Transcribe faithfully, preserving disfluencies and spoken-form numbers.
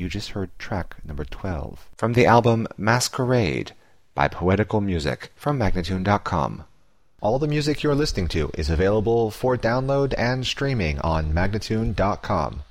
just heard track number twelve from the album Masquerade by Poetical Music from Magnatune dot com. All the music you're listening to is available for download and streaming on Magnatune dot com.